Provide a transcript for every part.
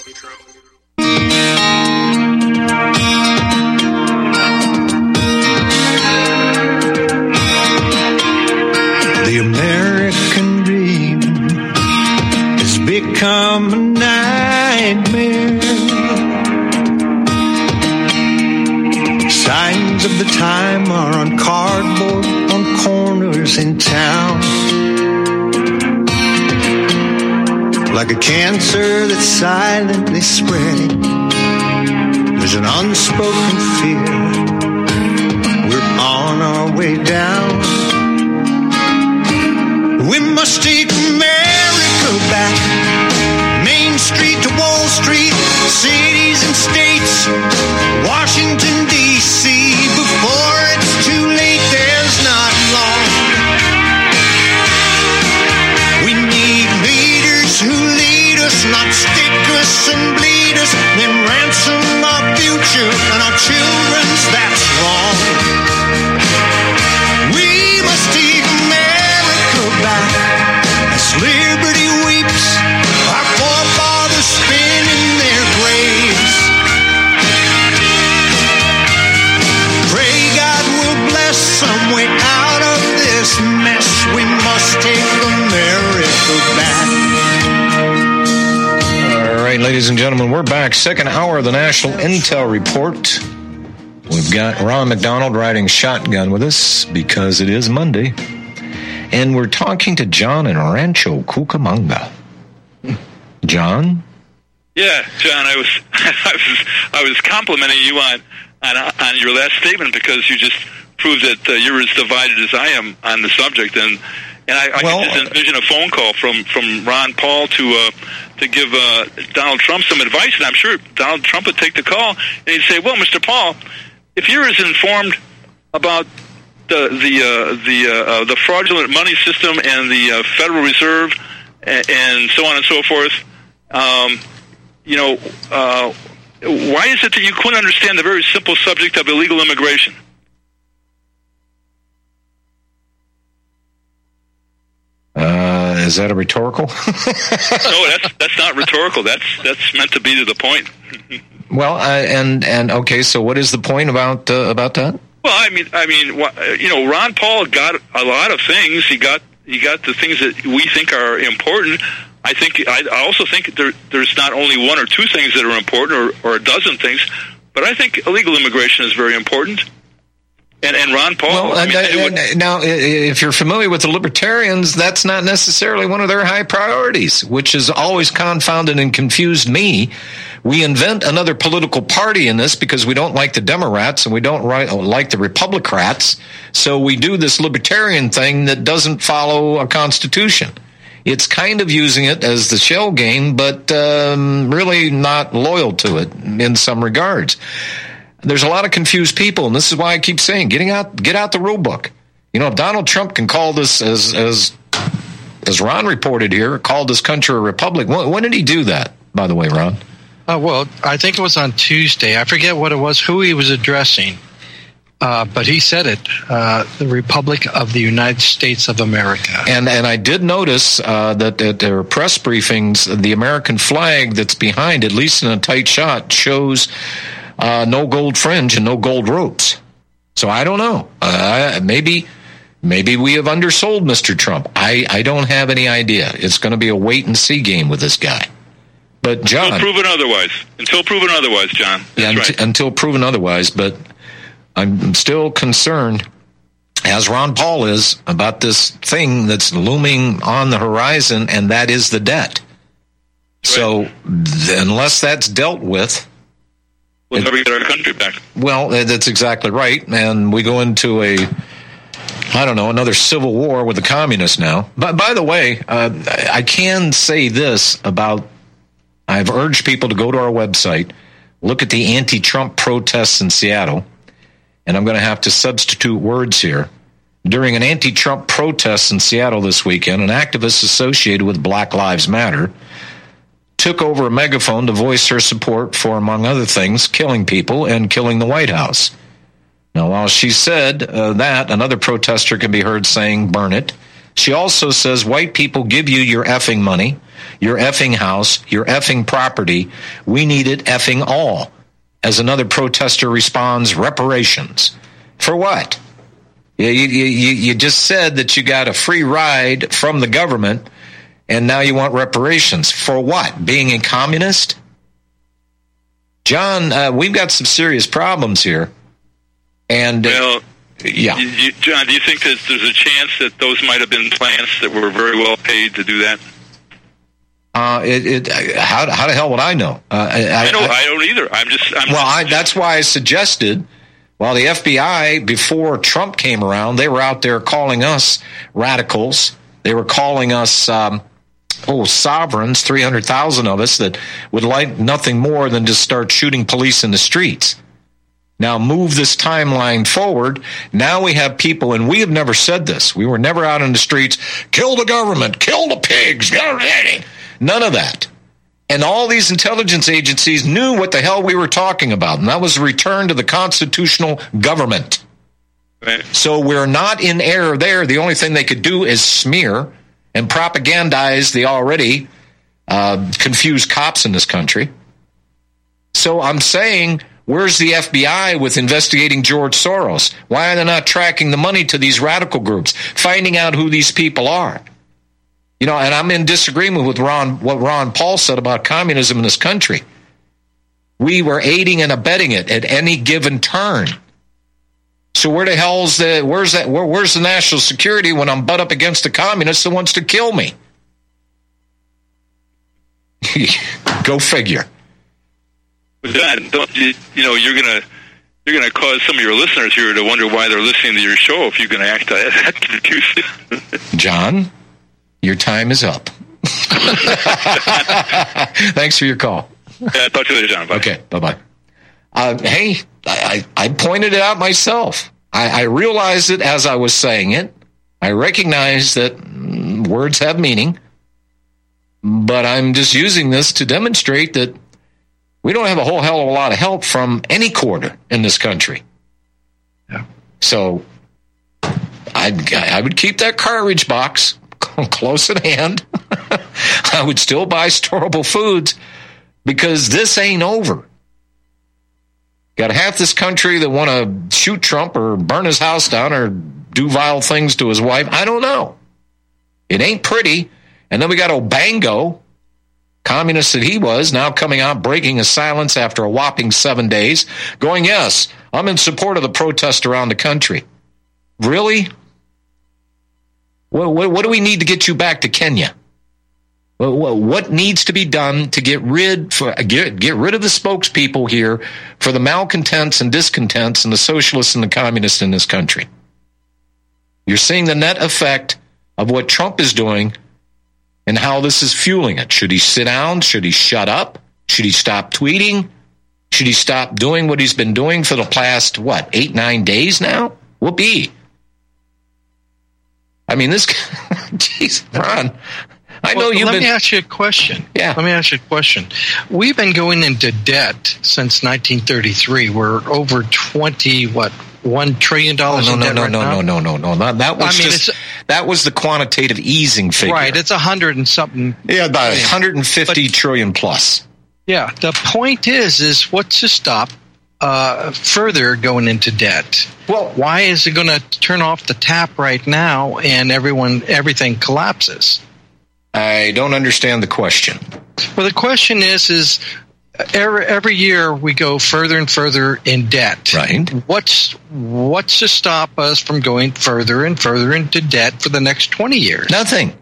The American dream has become a nightmare. Signs of the time are on cardboard on corners in town. Like a cancer that's silently spreading, there's an unspoken fear. We're on our way down. We must take America back. Main Street to Wall Street, cities and states, Washington, D.C. Before it's too late, there's not long. We need leaders who lead us, not stick us and bleed us, then ransom our future and our children's. That's wrong. We must take America back as liberty weeps, our forefathers spin in their graves. Pray God will bless some way out of this mess. We must take America back. All right, ladies and gentlemen, we're back. Second hour of the National Intel Report. We've got Ron McDonald riding shotgun with us because it is Monday. And we're talking to John in Rancho Cucamonga. John? Yeah, John, I was complimenting you on your last statement because you just proved that you're as divided as I am on the subject, and I can just envision a phone call from Ron Paul to give Donald Trump some advice, and I'm sure Donald Trump would take the call and he'd say, "Well, Mr. Paul, if you're as informed about the fraudulent money system and the Federal Reserve and so on and so forth, why is it that you couldn't understand the very simple subject of illegal immigration?" Is that a rhetorical? No, that's not rhetorical. That's meant to be to the point. Well, and okay, so what is the point about that? Well, I mean, Ron Paul got a lot of things. He got the things that we think are important. I also think there's not only one or two things that are important, or a dozen things, but I think illegal immigration is very important. And Ron Paul. Well, now, if you're familiar with the Libertarians, that's not necessarily one of their high priorities, which has always confounded and confused me. We invent another political party in this because we don't like the Democrats and we don't like the Republicrats. So we do this libertarian thing that doesn't follow a constitution. It's kind of using it as the shell game, but really not loyal to it in some regards. There's a lot of confused people, and this is why I keep saying, get out the rule book. If Donald Trump can call this, as Ron reported here, called this country a republic. When did he do that, by the way, Ron? Well, I think it was on Tuesday. I forget what it was, who he was addressing, but he said it, the Republic of the United States of America. And I did notice that at their press briefings, the American flag that's behind, at least in a tight shot, shows no gold fringe and no gold ropes. So I don't know. Maybe we have undersold Mr. Trump. I don't have any idea. It's going to be a wait-and-see game with this guy. But John, until proven otherwise, John. Yeah, right. Until proven otherwise. But I'm still concerned, as Ron Paul is, about this thing that's looming on the horizon, and that is the debt. Right. So unless that's dealt with, we'll never get our country back. Well, that's exactly right, and we go into another civil war with the communists now. But by the way, I can say this about. I've urged people to go to our website, look at the anti-Trump protests in Seattle, and I'm going to have to substitute words here. During an anti-Trump protest in Seattle this weekend, an activist associated with Black Lives Matter took over a megaphone to voice her support for, among other things, killing people and killing the White House. Now, while she said that, another protester can be heard saying, "Burn it," She also says white people give you your effing money, your effing house, your effing property. We need it effing all. As another protester responds, reparations. For what? You just said that you got a free ride from the government, and now you want reparations. For what? Being a communist? John, we've got some serious problems here. And well, yeah, John, do you think that there's a chance that those might have been plants that were very well paid to do that? How the hell would I know? I don't either. That's why I suggested. Well, the FBI, before Trump came around, they were out there calling us radicals. They were calling us sovereigns, 300,000 of us that would like nothing more than to start shooting police in the streets. Now move this timeline forward. Now we have people, and we have never said this. We were never out in the streets, kill the government, kill the pigs, none of that. And all these intelligence agencies knew what the hell we were talking about, and that was a return to the constitutional government. Right. So we're not in error there. The only thing they could do is smear and propagandize the already confused cops in this country. So I'm saying, where's the FBI with investigating George Soros? Why are they not tracking the money to these radical groups, finding out who these people are? And I'm in disagreement with what Ron Paul said about communism in this country. We were aiding and abetting it at any given turn. So where the hell's where's the national security when I'm butt up against a communist that wants to kill me? Go figure. John, you're gonna cause some of your listeners here to wonder why they're listening to your show if you're gonna act that confused. John, your time is up. Thanks for your call. Yeah, talk to you later, John. Bye. Okay, bye-bye. Hey, I pointed it out myself. I realized it as I was saying it. I recognize that words have meaning, but I'm just using this to demonstrate that we don't have a whole hell of a lot of help from any quarter in this country. Yeah. So I would keep that cartridge box close at hand. I would still buy storable foods because this ain't over. Got half this country that want to shoot Trump or burn his house down or do vile things to his wife. I don't know. It ain't pretty. And then we got Obango, communist that he was, now coming out, breaking his silence after a whopping 7 days, going, yes, I'm in support of the protest around the country. Really? What do we need to get you back to Kenya? What needs to be done to get rid of the spokespeople here for the malcontents and discontents and the socialists and the communists in this country? You're seeing the net effect of what Trump is doing and how this is fueling it. Should he sit down? Should he shut up? Should he stop tweeting? Should he stop doing what he's been doing for the past, 8-9 days now? Whoopee. I mean, this, geez, Ron, I know you've been... Let me ask you a question. Yeah. Let me ask you a question. We've been going into debt since 1933. We're over $1 trillion in debt right now? No. That was the quantitative easing figure. Right, it's 100 and something. Yeah, about 150 trillion plus. Yeah, the point is what's to stop further going into debt? Well, why is it going to turn off the tap right now and everything collapses? I don't understand the question. Well, the question is every year we go further and further in debt. Right. What's to stop us from going further and further into debt for the next 20 years? Nothing.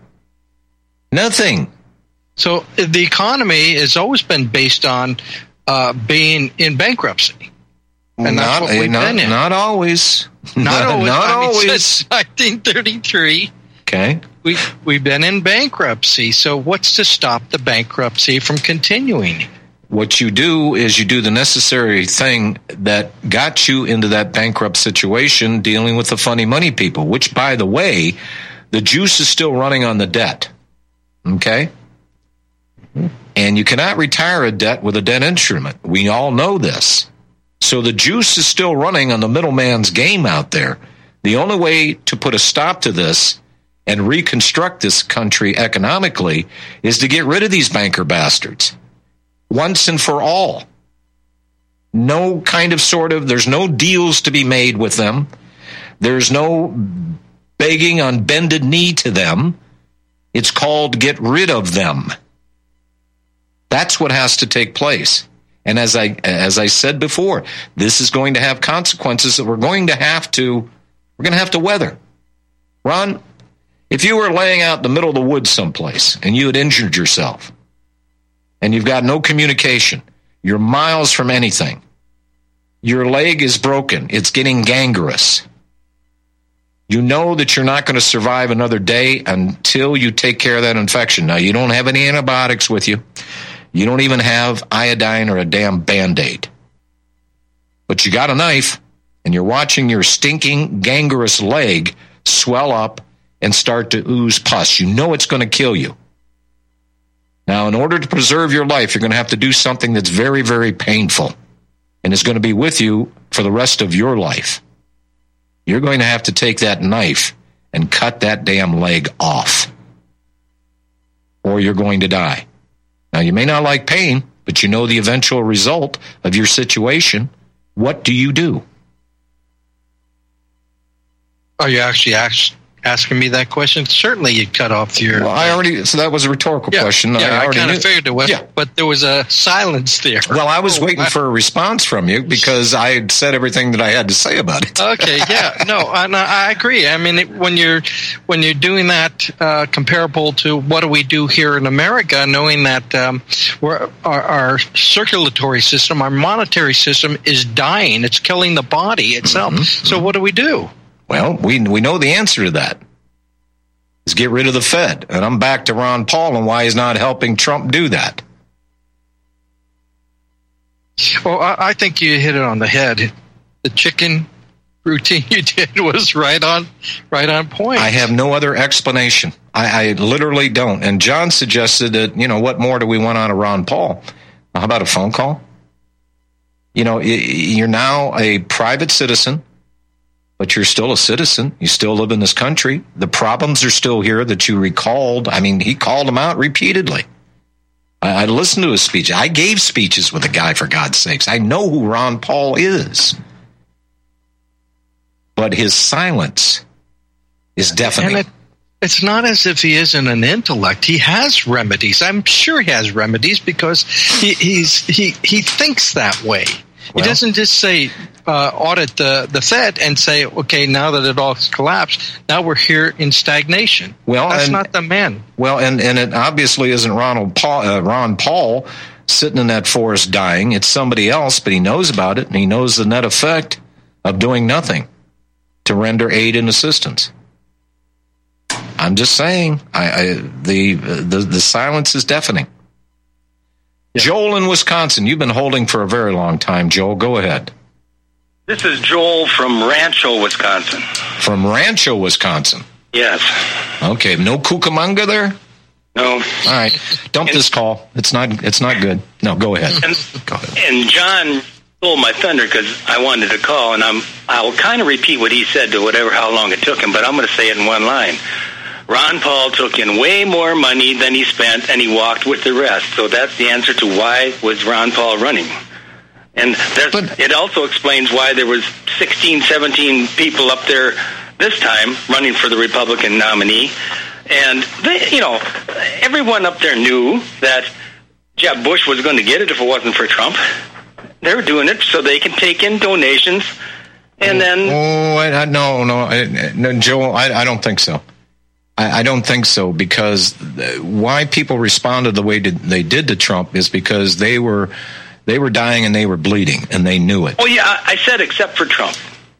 So the economy has always been based on being in bankruptcy. And that's what we've been in. Not always. Not always. Since 1933. Okay. We've been in bankruptcy. So what's to stop the bankruptcy from continuing? What you do is you do the necessary thing that got you into that bankrupt situation, dealing with the funny money people, which, by the way, the juice is still running on the debt. Okay? And you cannot retire a debt with a debt instrument. We all know this. So the juice is still running on the middleman's game out there. The only way to put a stop to this and reconstruct this country economically is to get rid of these banker bastards once and for all. No kind of there's no deals to be made with them. There's no begging on bended knee to them. It's called get rid of them. That's what has to take place. And as I said before, this is going to have consequences that we're going to have to weather. Ron, if you were laying out in the middle of the woods someplace and you had injured yourself and you've got no communication, you're miles from anything, your leg is broken, it's getting gangrenous, you know that you're not going to survive another day until you take care of that infection. Now, you don't have any antibiotics with you. You don't even have iodine or a damn Band-Aid. But you got a knife, and you're watching your stinking, gangrenous leg swell up and start to ooze pus. You know it's going to kill you. Now, in order to preserve your life, you're going to have to do something that's very, very painful, and it's going to be with you for the rest of your life. You're going to have to take that knife and cut that damn leg off, or you're going to die. Now, you may not like pain, but you know the eventual result of your situation. What do you do? Are you actually asking me that question? Certainly you'd cut off your... Well, so that was a rhetorical question. Yeah, I kind of figured it was, but there was a silence there. Well, I was waiting for a response from you because I had said everything that I had to say about it. Okay, yeah, no, I agree. I mean, when you're doing that comparable to what do we do here in America, knowing that our circulatory system, our monetary system is dying. It's killing the body itself. Mm-hmm. So what do we do? Well, we know the answer to that is get rid of the Fed. And I'm back to Ron Paul and why he's not helping Trump do that. Well, I think you hit it on the head. The chicken routine you did was right on point. I have no other explanation. I literally don't. And John suggested that, what more do we want out of Ron Paul? How about a phone call? You're now a private citizen. But you're still a citizen. You still live in this country. The problems are still here that you recalled. I mean, he called them out repeatedly. I listened to his speech. I gave speeches with the guy, for God's sakes. I know who Ron Paul is. But his silence is deafening. And it's not as if he isn't an intellect. He has remedies. I'm sure he has remedies because he thinks that way. He doesn't just say audit the Fed and say, okay, now that it all collapsed, now we're here in stagnation. Well, that's not the man. Well, and it obviously isn't Ron Paul sitting in that forest dying. It's somebody else, but he knows about it, and he knows the net effect of doing nothing to render aid and assistance. I'm just saying, the silence is deafening. Yeah. Joel in Wisconsin, you've been holding for a very long time. Joel, go ahead. This is Joel from Rancho, Wisconsin. From Rancho, Wisconsin? Yes. Okay, no Cucamonga there? No. All right, dump this call. It's not good. No, go ahead. Go ahead. And John stole my thunder because I wanted to call, and I'll kind of repeat what he said to how long it took him, but I'm going to say it in one line. Ron Paul took in way more money than he spent, and he walked with the rest. So that's the answer to why was Ron Paul running. And it also explains why there was 16, 17 people up there this time running for the Republican nominee. And everyone up there knew that Jeb Bush was going to get it if it wasn't for Trump. They were doing it so they can take in donations, and then... No, Joel, I don't think so. I don't think so, because why people responded the way they did to Trump is because they were dying and they were bleeding, and they knew it. Oh yeah, I said except for Trump.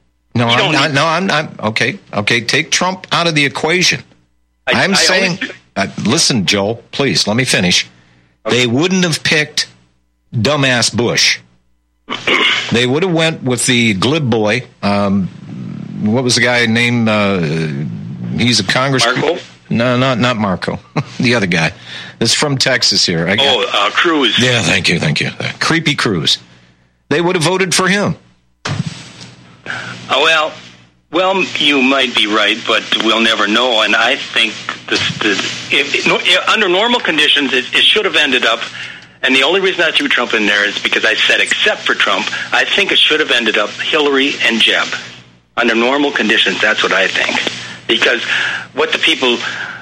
I'm okay. Take Trump out of the equation. I'm saying, listen, Joel, please let me finish. Okay. They wouldn't have picked dumbass Bush. They would have went with the glib boy. What was the guy named? He's a congressman. Marco? No, not Marco. The other guy. That's from Texas here. Cruz. Yeah, thank you. Creepy Cruz. They would have voted for him. Well, Well, you might be right, but we'll never know. And I think under normal conditions, it should have ended up. And the only reason I threw Trump in there is because I said, except for Trump, I think it should have ended up Hillary and Jeb. Under normal conditions, that's what I think. Because what the people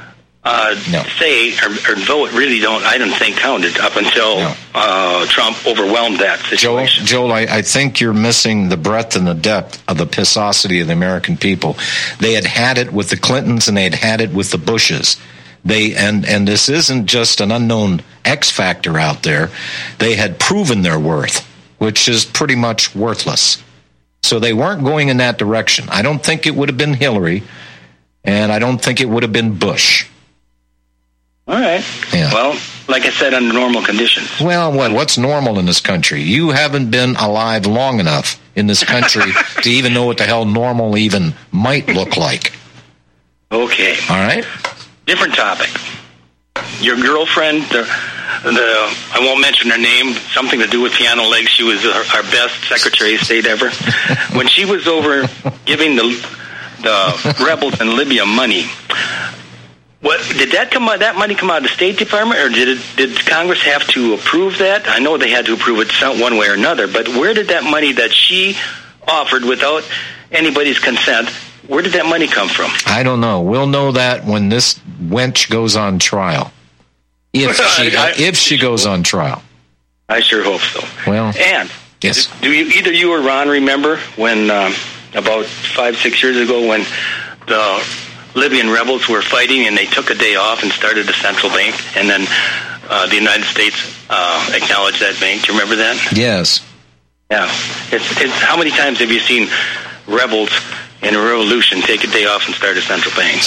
say or vote really I don't think counted up until Trump overwhelmed that situation. Joel, I think you're missing the breadth and the depth of the pissosity of the American people. They had it with the Clintons and they had it with the Bushes. And this isn't just an unknown X factor out there. They had proven their worth, which is pretty much worthless. So they weren't going in that direction. I don't think it would have been Hillary, and I don't think it would have been Bush. All right. Yeah. Well, like I said, under normal conditions. Well, what's normal in this country? You haven't been alive long enough in this country to even know what the hell normal even might look like. Okay. All right. Different topic. Your girlfriend, I won't mention her name, something to do with Piano Legs. She was our best Secretary of State ever. When she was over giving the rebels in Libya money, did that money come out of the State Department, or did Congress have to approve that? I know they had to approve it one way or another, but where did that money that she offered without anybody's consent, where did that money come from? I don't know. We'll know that when this wench goes on trial. If she goes on trial. I sure hope so. Well, and yes. Do either you or Ron remember when about 5-6 years ago when the Libyan rebels were fighting and they took a day off and started a central bank, and then the United States acknowledged that bank? Do you remember that? Yes. Yeah. It's how many times have you seen rebels in a revolution take a day off and start a central bank?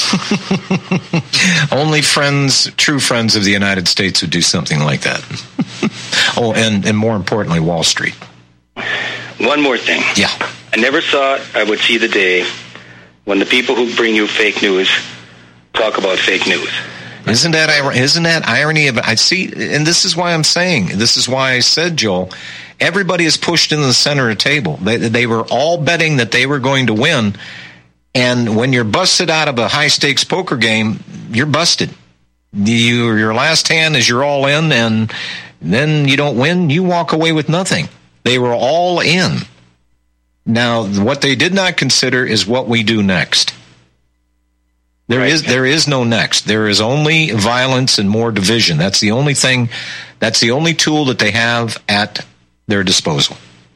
Only true friends of the United States would do something like that. Oh, and more importantly, Wall Street. One more thing. Yeah. I never thought I would see the day when the people who bring you fake news talk about fake news. Isn't that irony of I see? And this is why I'm saying, this is why I said, Joel, everybody is pushed into the center of the table. They were all betting that they were going to win. And when you're busted out of a high-stakes poker game, you're busted. Your last hand is you're all in, and then you don't win, you walk away with nothing. They were all in. Now, what they did not consider is what we do next. There is no next. There is only violence and more division. That's the only thing. That's the only tool that they have at their disposal.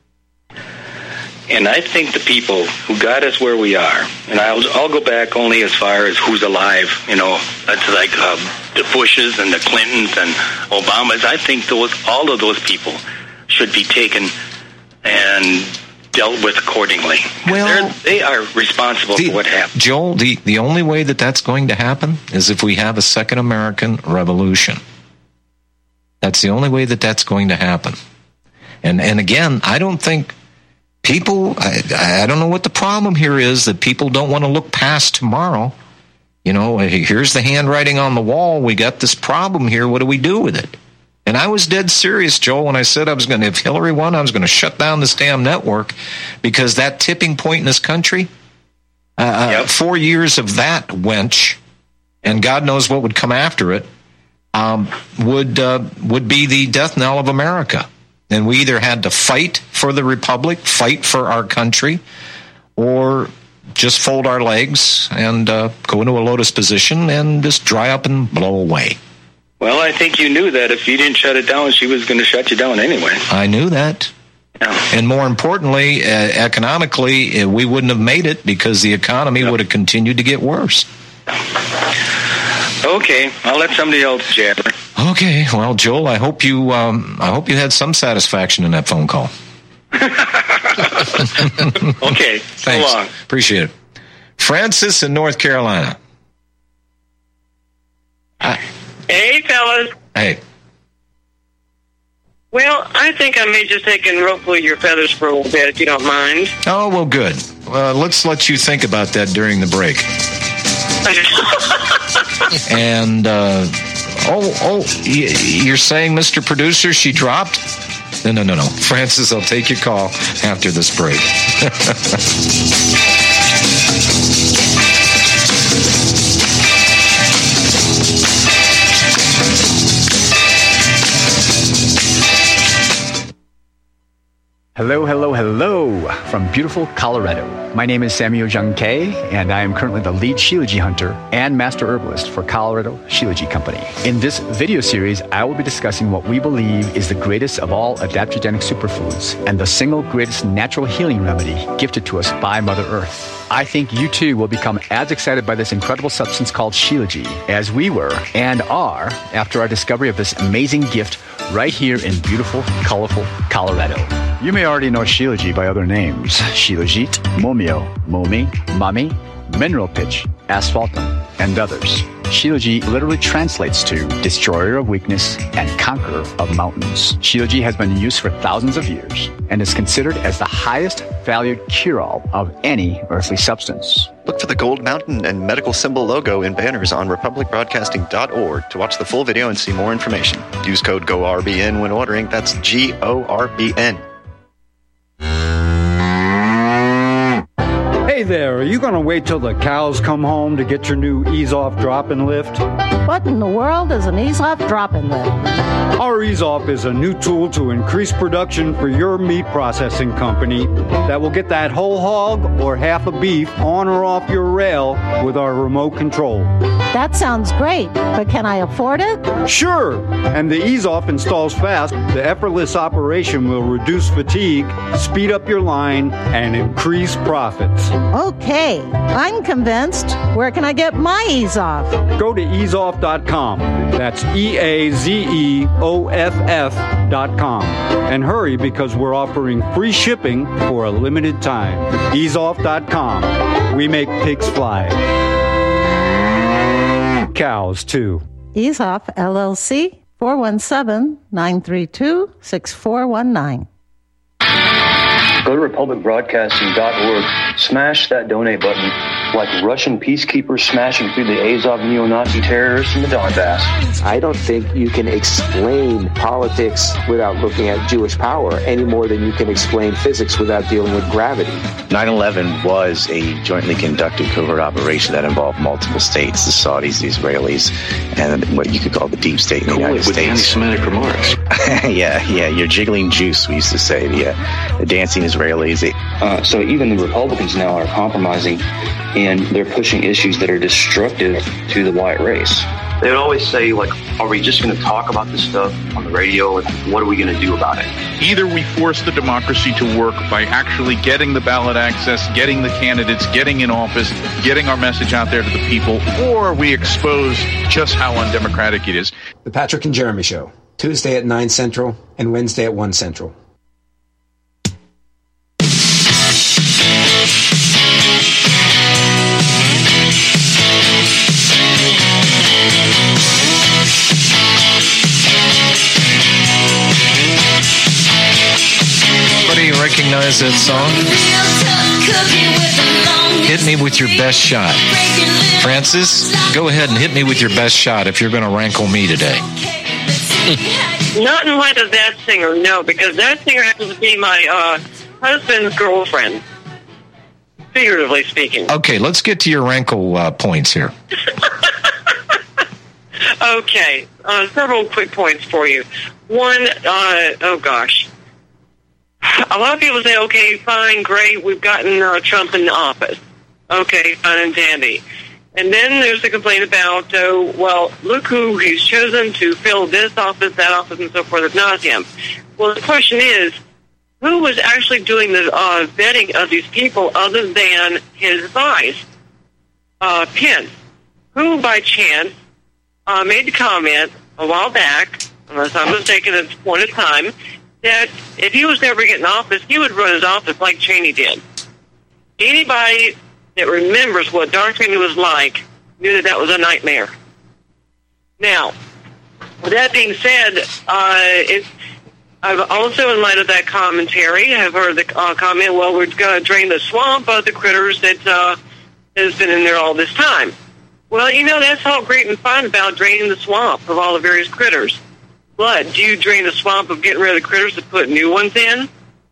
And I think the people who got us where we are, and I'll go back only as far as who's alive. That's like the Bushes and the Clintons and Obamas. I think all of those people should be taken and dealt with accordingly. Well, they are responsible for what happened. Joel, the only way that that's going to happen is if we have a second American Revolution. That's the only way that that's going to happen. And again, I don't think people, I don't know what the problem here is, that people don't want to look past tomorrow. Here's the handwriting on the wall. We got this problem here. What do we do with it? And I was dead serious, Joel, when I said if Hillary won, I was going to shut down this damn network, because that tipping point in this country, 4 years of that wench, and God knows what would come after it, would be the death knell of America. And we either had to fight for the republic, fight for our country, or just fold our legs and go into a lotus position and just dry up and blow away. Well, I think you knew that if you didn't shut it down, she was going to shut you down anyway. I knew that. Yeah. And more importantly, economically, we wouldn't have made it, because the economy would have continued to get worse. Okay, I'll let somebody else jabber. Okay, well, Joel, I hope you had some satisfaction in that phone call. Okay, thanks. So long. Appreciate it. Francis in North Carolina. Hey, fellas. Hey. Well, I think I may just take and ruffle your feathers for a little bit, if you don't mind. Oh, well, good. Let's let you think about that during the break. And, you're saying, Mr. Producer, she dropped? No. Francis, I'll take your call after this break. Hello, hello, hello from beautiful Colorado. My name is Samuel Jung Kei, and I am currently the lead Shilajit hunter and master herbalist for Colorado Shilajit Company. In this video series, I will be discussing what we believe is the greatest of all adaptogenic superfoods and the single greatest natural healing remedy gifted to us by Mother Earth. I think you too will become as excited by this incredible substance called Shilajit as we were and are after our discovery of this amazing gift right here in beautiful, colorful Colorado. You may already know Shilajit by other names: Shilajit, Momio, Momi, Mami, Mineral Pitch, Asphaltum, and others. Shilajit literally translates to destroyer of weakness and conqueror of mountains. Shilajit has been in use for thousands of years and is considered as the highest valued cure-all of any earthly substance. Look for the gold mountain and medical symbol logo in banners on republicbroadcasting.org to watch the full video and see more information. Use code GORBN when ordering. That's GORBN. Hey there, are you going to wait till the cows come home to get your new Ease-Off drop-and lift? What in the world is an Ease-Off drop-and lift? Our Ease-Off is a new tool to increase production for your meat processing company that will get that whole hog or half a beef on or off your rail with our remote control. That sounds great, but can I afford it? Sure, and the Ease-Off installs fast. The effortless operation will reduce fatigue, speed up your line, and increase profits. Okay, I'm convinced. Where can I get my Ease-Off? Go to easeoff.com. That's EAZEOFF.com. And hurry, because we're offering free shipping for a limited time. Easeoff.com. We make pigs fly. Cows, too. Ease-Off, LLC, 417-932-6419. Go to republicbroadcasting.org, smash that donate button like Russian peacekeepers smashing through the Azov neo-Nazi terrorists in the Donbass. I don't think you can explain politics without looking at Jewish power any more than you can explain physics without dealing with gravity. 9/11 was a jointly conducted covert operation that involved multiple states, the Saudis, the Israelis, and what you could call the deep state in the United States. Anti-Semitic remarks. yeah, you're jiggling juice, we used to say, the dancing Israelis. So even the Republicans now are compromising, and they're pushing issues that are destructive to the white race. They would always say, like, are we just going to talk about this stuff on the radio? And what are we going to do about it? Either we force the democracy to work by actually getting the ballot access, getting the candidates, getting in office, getting our message out there to the people, or we expose just how undemocratic it is. The Patrick and Jeremy Show, Tuesday at 9 Central and Wednesday at 1 Central. Recognize that song? Hit me with your best shot. Francis, go ahead and hit me with your best shot if you're going to rankle me today. Not in light of that singer, no, because that singer happens to be my husband's girlfriend, figuratively speaking. Okay, let's get to your rankle points here. Okay, several quick points for you. One, oh gosh. A lot of people say, okay, fine, great, we've gotten Trump in office. Okay, fine and dandy. And then there's a complaint about, well, look who he's chosen to fill this office, that office, and so forth ad nauseum. Well, the question is, who was actually doing the vetting of these people other than his vice, Pence, who, by chance, made the comment a while back, unless I'm mistaken at this point in time, that if he was never getting office, he would run his office like Cheney did. Anybody that remembers what Dark Cheney was like knew that was a nightmare. Now, with that being said, I've also, in light of that commentary, have heard the comment, well, we're going to drain the swamp of the critters that has been in there all this time. Well, that's all great and fine about draining the swamp of all the various critters. But do you drain the swamp of getting rid of the critters to put new ones in?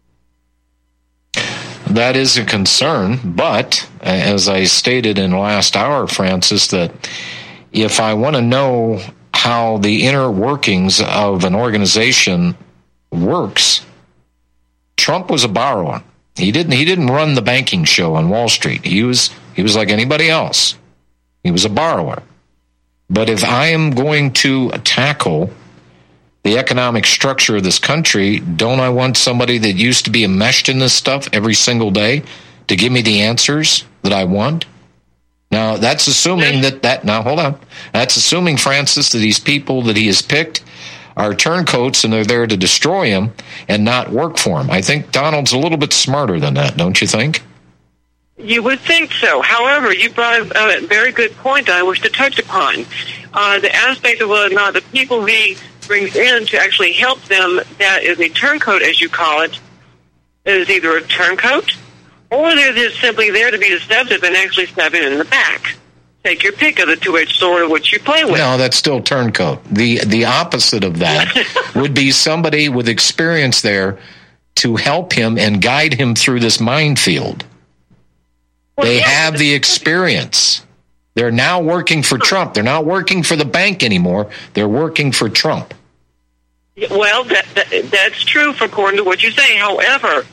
That is a concern, but as I stated in last hour, Francis, that if I want to know how the inner workings of an organization works, Trump was a borrower. He didn't run the banking show on Wall Street. He was like anybody else. He was a borrower. But if I am going to tackle the economic structure of this country, don't I want somebody that used to be enmeshed in this stuff every single day to give me the answers that I want? Now, that's assuming now hold on. That's assuming, Francis, that these people that he has picked are turncoats and they're there to destroy him and not work for him. I think Donald's a little bit smarter than that, don't you think? You would think so. However, you brought a very good point that I wish to touch upon. The aspect of whether or not the people he brings in to actually help them, that is a turncoat, as you call it, is either a turncoat or they're just simply there to be deceptive and actually stab it in the back. Take your pick of the two-edged sword of which you play with. No, that's still turncoat. The opposite of that would be somebody with experience there to help him and guide him through this minefield. They have the experience. They're now working for Trump. They're not working for the bank anymore. They're working for Trump. Well, that's true according to what you say. However,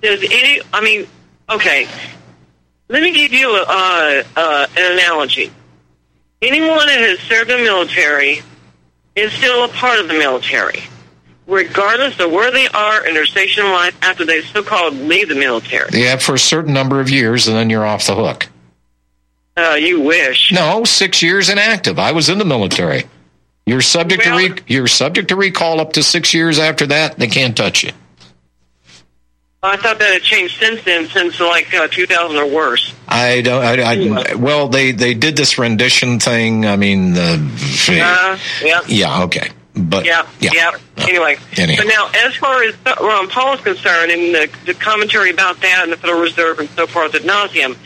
okay, let me give you an analogy. Anyone that has served in the military is still a part of the military, regardless of where they are in their station in life after they so-called leave the military. Yeah, for a certain number of years, and then you're off the hook. You wish. No, 6 years inactive. I was in the military. You're subject to recall up to 6 years after that. They can't touch you. I thought that had changed since then, since like 2000 or worse. Well, they did this rendition thing. I mean, yeah, okay. But yeah. Anyway, but now as far as Ron Paul is concerned, and the commentary about that and the Federal Reserve and so forth ad nauseum,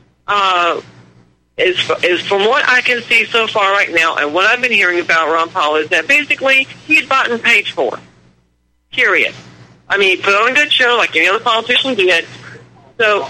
is from what I can see so far right now, and what I've been hearing about Ron Paul is that basically he's bought and paid for. Period. I mean, he put on a good show like any other politician did. So,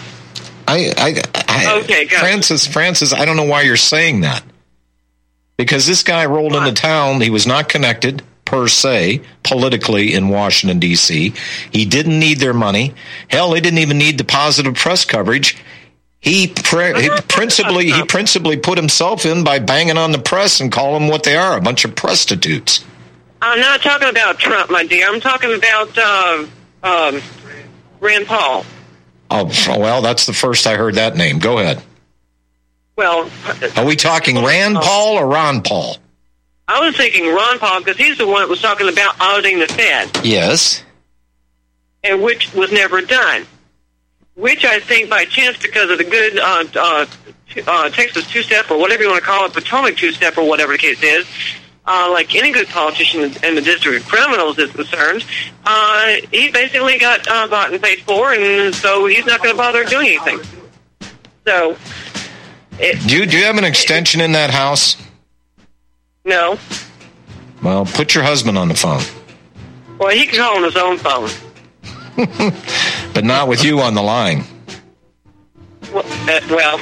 okay, Francis, I don't know why you're saying that. Because this guy rolled into town. He was not connected, per se, politically in Washington, D.C. He didn't need their money. Hell, he didn't even need the positive press coverage. He principally put himself in by banging on the press and calling them what they are, a bunch of prostitutes. I'm not talking about Trump, my dear. I'm talking about Rand Paul. Oh, well, that's the first I heard that name. Go ahead. Well, are we talking Rand Paul or Ron Paul? I was thinking Ron Paul because he's the one that was talking about auditing the Fed. Yes. And which was never done. Which I think by chance, because of the good Texas two-step or whatever you want to call it, Potomac two-step or whatever the case is, like any good politician in the District of Criminals is concerned, he basically got bought and paid for, and so he's not going to bother doing anything. So, do you have an extension in that house? No. Well, put your husband on the phone. Well, he can call on his own phone. But not with you on the line. Well.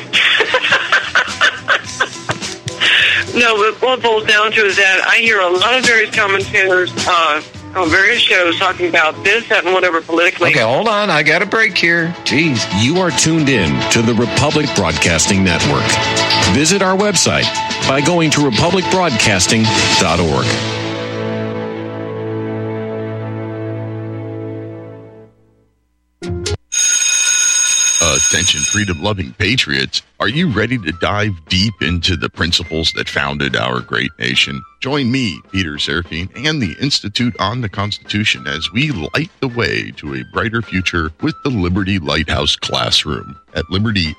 No, but what it boils down to is that I hear a lot of various commentators on various shows talking about this, that, and whatever politically. Okay, hold on. I got a break here. Jeez. You are tuned in to the Republic Broadcasting Network. Visit our website by going to republicbroadcasting.org. Attention, freedom-loving patriots. Are you ready to dive deep into the principles that founded our great nation? Join me, Peter Serafine, and the Institute on the Constitution as we light the way to a brighter future with the Liberty Lighthouse Classroom. At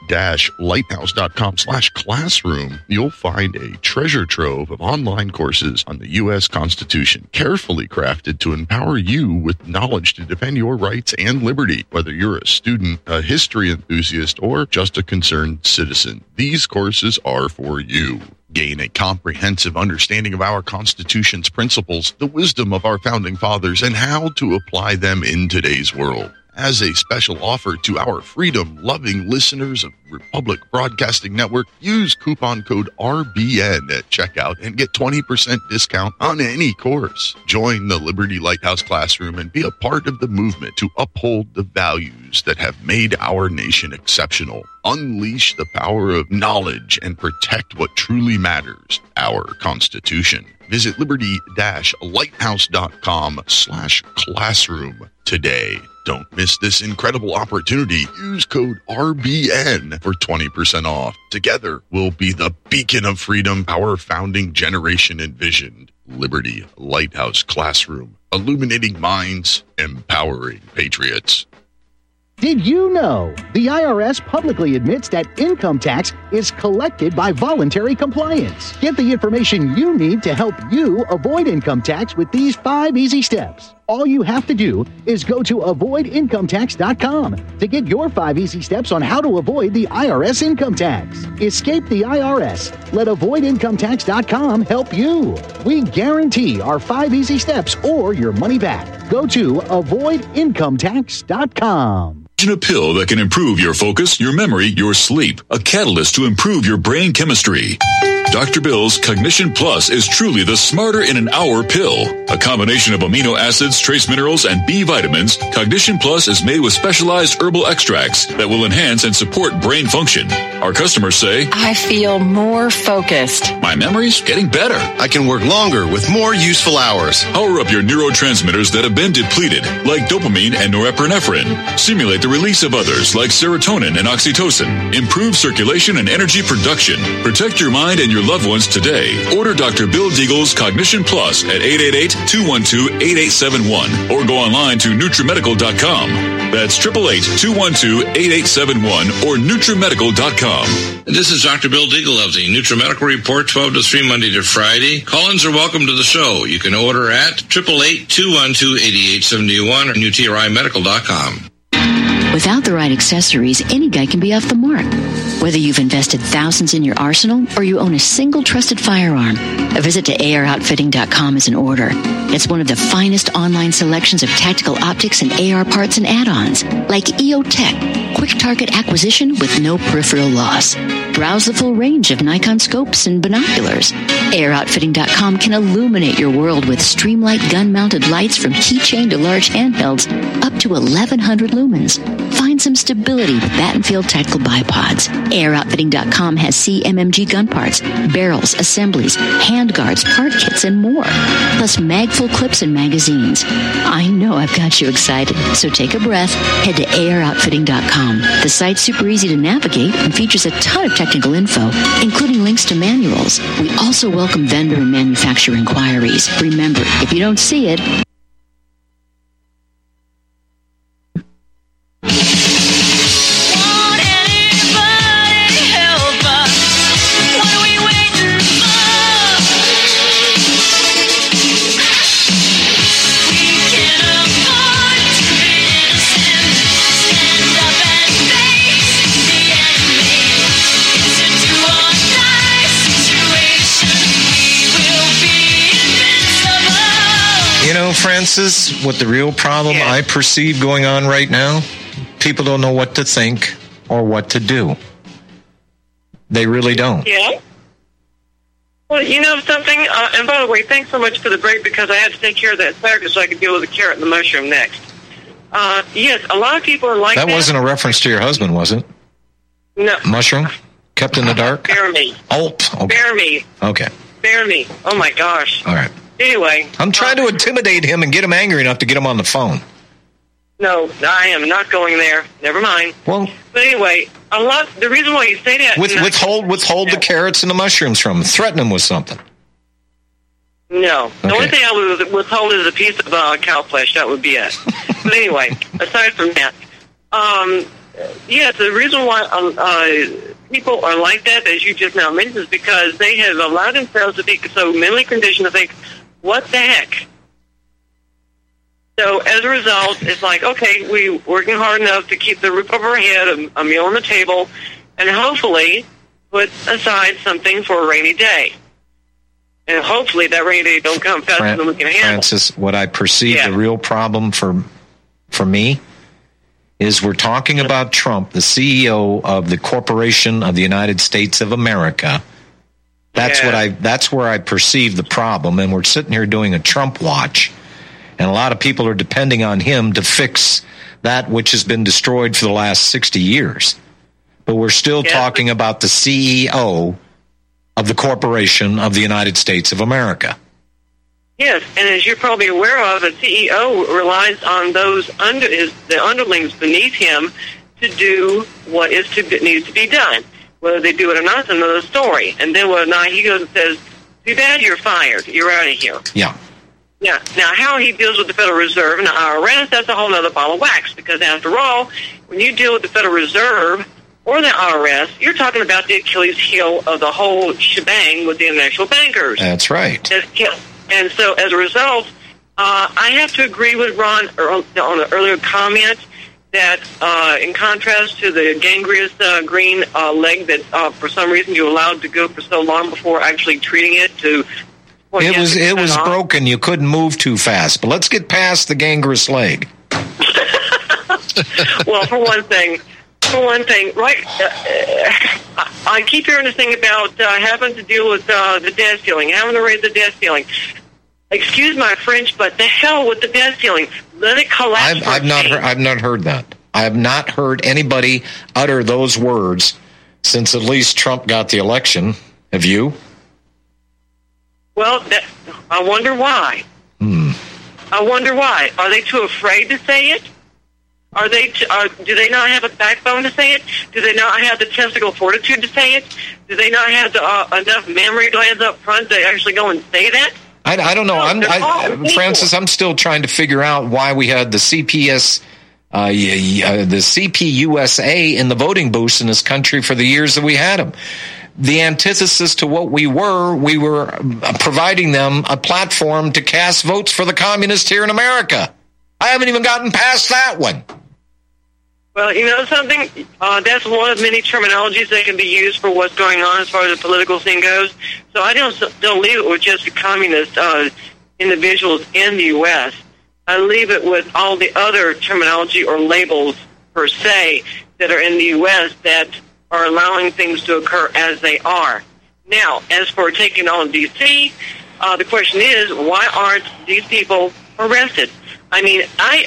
liberty-lighthouse.com/classroom, you'll find a treasure trove of online courses on the U.S. Constitution, carefully crafted to empower you with knowledge to defend your rights and liberty, whether you're a student, a history enthusiast, or just a concerned citizen. These courses are for you. Gain a comprehensive understanding of our Constitution's principles, the wisdom of our founding fathers, and how to apply them in today's world. As a special offer to our freedom-loving listeners of Republic Broadcasting Network, use coupon code RBN at checkout and get 20% discount on any course. Join the Liberty Lighthouse Classroom and be a part of the movement to uphold the values that have made our nation exceptional. Unleash the power of knowledge and protect what truly matters, our Constitution. Visit liberty-lighthouse.com/classroom today. Don't miss this incredible opportunity. Use code RBN for 20% off. Together, we'll be the beacon of freedom our founding generation envisioned. Liberty Lighthouse Classroom. Illuminating minds, empowering patriots. Did you know the IRS publicly admits that income tax is collected by voluntary compliance? Get the information you need to help you avoid income tax with these 5 easy steps. All you have to do is go to avoidincometax.com to get your 5 easy steps on how to avoid the IRS income tax. Escape the IRS. Let avoidincometax.com help you. We guarantee our 5 easy steps or your money back. Go to avoidincometax.com. A pill that can improve your focus, your memory, your sleep. A catalyst to improve your brain chemistry. Dr. Bill's Cognition Plus is truly the smarter in an hour pill. A combination of amino acids, trace minerals, and B vitamins, Cognition Plus is made with specialized herbal extracts that will enhance and support brain function. Our customers say, I feel more focused. My memory's getting better. I can work longer with more useful hours. Power up your neurotransmitters that have been depleted, like dopamine and norepinephrine. Stimulate the release of others, like serotonin and oxytocin. Improve circulation and energy production. Protect your mind and your loved ones today. Order Dr. Bill Deagle's Cognition Plus at 888-212-8871 or go online to NutriMedical.com. That's 888-212-8871 or NutriMedical.com. This is Dr. Bill Deagle of the NutriMedical Report, 12 to 3 Monday to Friday. Call-ins are welcome to the show. You can order at 888-212-8871 or NutriMedical.com. Without the right accessories, any guy can be off the mark. Whether you've invested thousands in your arsenal or you own a single trusted firearm, a visit to AROutfitting.com is in order. It's one of the finest online selections of tactical optics and AR parts and add-ons, like EOTech, quick target acquisition with no peripheral loss. Browse the full range of Nikon scopes and binoculars. AROutfitting.com can illuminate your world with Streamlight gun-mounted lights from keychain to large handhelds up to 1,100 lumens. Find some stability with Battenfield tactical bipods. AirOutfitting.com has CMMG gun parts, barrels, assemblies, handguards, part kits, and more. Plus magful clips and magazines. I know I've got you excited, so take a breath. Head to AirOutfitting.com. The site's super easy to navigate and features a ton of technical info, including links to manuals. We also welcome vendor and manufacturer inquiries. Remember, if you don't see it, Francis, what the real problem I perceive going on right now, people don't know what to think or what to do. They really don't. Yeah. Well, you know something? And by the way, thanks so much for the break because I had to take care of that asparagus so I could deal with the carrot and the mushroom next. Yes, a lot of people are like that. That wasn't a reference to your husband, was it? No. Mushroom? Kept in the dark? Bear me. Oh, okay. Bear me. Okay. Bear me. Oh, my gosh. All right. Anyway. I'm trying to intimidate him and get him angry enough to get him on the phone. No, I am not going there. Never mind. Well, but anyway, the reason why you say that... Withhold the carrots and the mushrooms from him. Threaten him with something. No. Okay. The only thing I would withhold is a piece of cow flesh. That would be it. But anyway, aside from that, yes, the reason why people are like that, as you just now mentioned, is because they have allowed themselves to be so mentally conditioned to think, what the heck? So as a result, it's like, okay, we're working hard enough to keep the roof over our head, a meal on the table, and hopefully put aside something for a rainy day. And hopefully that rainy day don't come faster than we can handle. Francis, what I perceive the real problem for me is we're talking about Trump, the CEO of the Corporation of the United States of America. That's where I perceive the problem, and we're sitting here doing a Trump watch, and a lot of people are depending on him to fix that which has been destroyed for the last 60 years. But we're still talking about the CEO of the Corporation of the United States of America. Yes, and as you're probably aware of, the CEO relies on the underlings beneath him to do what needs to be done. Whether they do it or not is another story. And then whether or not he goes and says, too bad, you're fired. You're out of here. Yeah. Yeah. Now, how he deals with the Federal Reserve and the IRS, that's a whole other ball of wax. Because after all, when you deal with the Federal Reserve or the IRS, you're talking about the Achilles heel of the whole shebang with the international bankers. That's right. And so, as a result, I have to agree with Ron on the earlier comment that, in contrast to the gangrenous green leg that, for some reason, you allowed to go for so long before actually treating it to. It was broken. You couldn't move too fast. But let's get past the gangrenous leg. Well, for one thing, right? I keep hearing this thing about having to deal with the debt ceiling, having to raise the debt ceiling. Excuse my French, but the hell with the debt ceiling. Let it collapse. I've not heard that. I have not heard anybody utter those words since at least Trump got the election. Have you? Well, I wonder why. I wonder why. Are they too afraid to say it? Do they not have a backbone to say it? Do they not have the testicle fortitude to say it? Do they not have enough mammary glands up front to actually go and say that? I don't know. Francis, I'm still trying to figure out why we had the CPUSA in the voting booths in this country for the years that we had them. The antithesis to what we were providing them a platform to cast votes for the communists here in America. I haven't even gotten past that one. Well, you know something? That's one of many terminologies that can be used for what's going on as far as the political scene goes. So I don't leave it with just the communist individuals in the U.S. I leave it with all the other terminology or labels, per se, that are in the U.S. that are allowing things to occur as they are. Now, as for taking on D.C., the question is, why aren't these people arrested? I mean,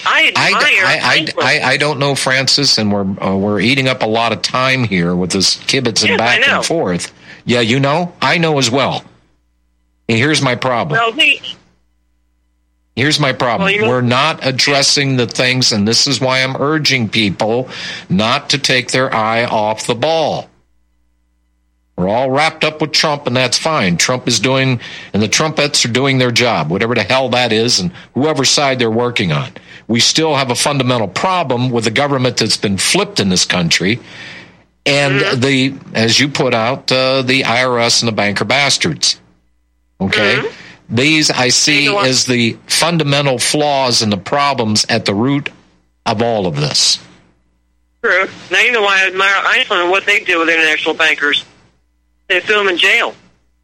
I don't know, Francis, and we're eating up a lot of time here with this kibitzing back and forth. Yeah, you know, I know as well. And here's my problem. Here's my problem. We're not addressing the things, and this is why I'm urging people not to take their eye off the ball. We're all wrapped up with Trump, and that's fine. Trump is doing, and the Trumpettes are doing their job, whatever the hell that is, and whoever side they're working on. We still have a fundamental problem with the government that's been flipped in this country, and as you put out, the IRS and the banker bastards. Okay? These I see as the fundamental flaws and the problems at the root of all of this. True. Now you know why I admire Iceland and what they do with international bankers. They threw them in jail.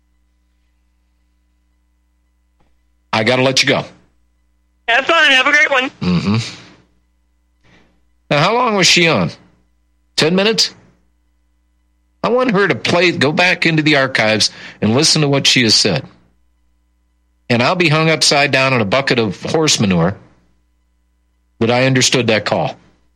I got to let you go. Have fun. Have a great one. Now, how long was she on? 10 minutes? I want her to go back into the archives and listen to what she has said. And I'll be hung upside down in a bucket of horse manure that I understood that call.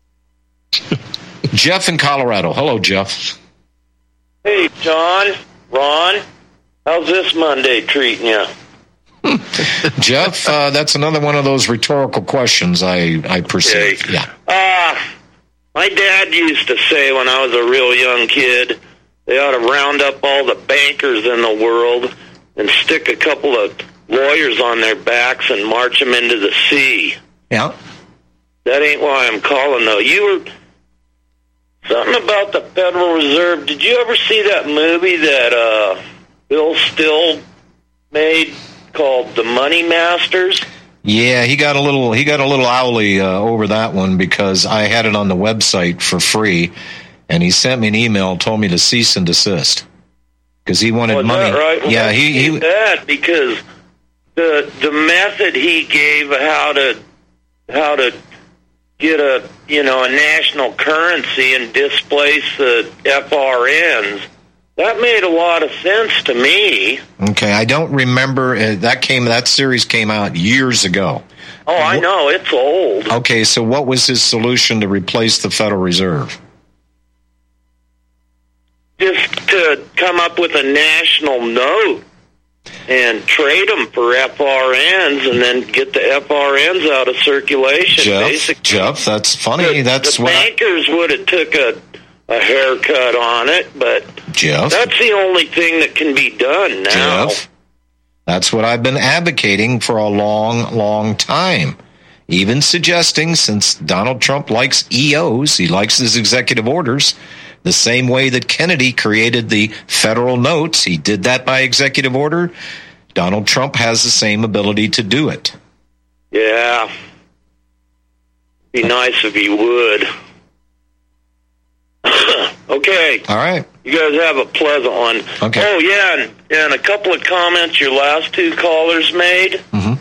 Jeff in Colorado. Hello, Jeff. Hey, John, Ron, how's this Monday treating you? Jeff, that's another one of those rhetorical questions I perceive. Okay. Yeah. My dad used to say when I was a real young kid, they ought to round up all the bankers in the world and stick a couple of lawyers on their backs and march them into the sea. Yeah. That ain't why I'm calling, though. You were... Something about the Federal Reserve. Did you ever see that movie that Bill Still made called The Money Masters? Yeah, he got a little owly over that one because I had it on the website for free, and he sent me an email, told me to cease and desist because he wanted money. That right? Well, yeah, he that because the method he gave how to get a national currency and displace the FRNs. That made a lot of sense to me. Okay, I don't remember that series came out years ago. Oh, I know, it's old. Okay, so what was his solution to replace the Federal Reserve? Just to come up with a national note and trade them for FRNs and then get the FRNs out of circulation. Jeff, that's funny. The bankers would have took a haircut on it, but Jeff, that's the only thing that can be done now. Jeff, that's what I've been advocating for a long, long time. Even suggesting, since Donald Trump likes EOs, he likes his executive orders, the same way that Kennedy created the federal notes, he did that by executive order. Donald Trump has the same ability to do it. Yeah. Be nice if he would. Okay. All right. You guys have a pleasant one. Okay. Oh, yeah, and a couple of comments your last two callers made. Mm-hmm.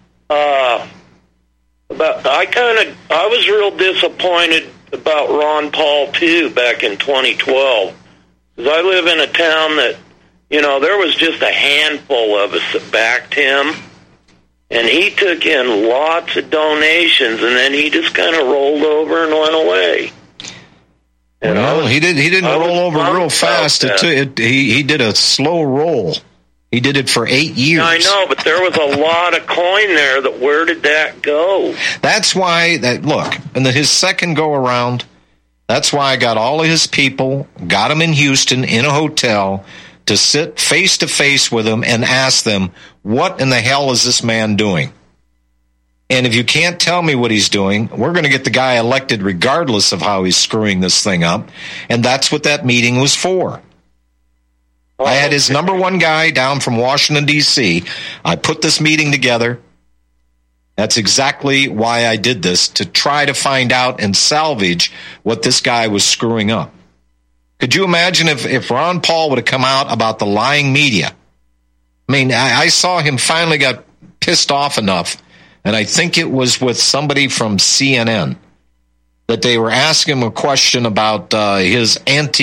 I was real disappointed about Ron Paul, too, back in 2012. Because I live in a town that, there was just a handful of us that backed him. And he took in lots of donations, and then he just kind of rolled over and went away. Well, he didn't roll over real fast. He did a slow roll. He did it for 8 years. I know, but there was a lot of coin there. Where did that go? That's why his second go around, that's why I got all of his people, got him in Houston in a hotel to sit face to face with him and ask them, what in the hell is this man doing? And if you can't tell me what he's doing, we're going to get the guy elected regardless of how he's screwing this thing up. And that's what that meeting was for. I had his number one guy down from Washington, D.C. I put this meeting together. That's exactly why I did this, to try to find out and salvage what this guy was screwing up. Could you imagine if Ron Paul would have come out about the lying media? I mean, I saw him finally got pissed off enough, and I think it was with somebody from CNN, that they were asking him a question about his